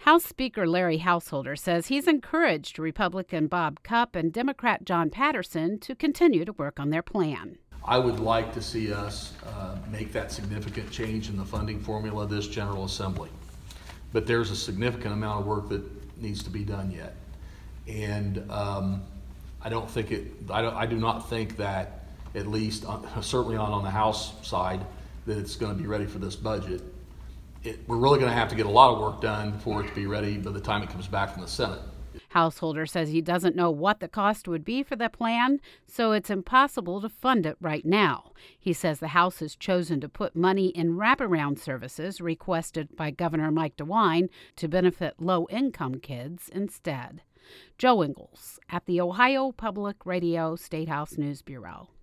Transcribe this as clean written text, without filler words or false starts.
House Speaker Larry Householder says he's encouraged Republican Bob Cupp and Democrat John Patterson to continue to work on their plan. I would like to see us make that significant change in the funding formula of this General Assembly. But there's a significant amount of work that needs to be done yet. And I do not think that, at least certainly not on the House side, that it's going to be ready for this budget. We're really going to have to get a lot of work done for it to be ready by the time it comes back from the Senate. Householder says he doesn't know what the cost would be for the plan, so it's impossible to fund it right now. He says the House has chosen to put money in wraparound services requested by Governor Mike DeWine to benefit low-income kids instead. Joe Ingles at the Ohio Public Radio State House News Bureau.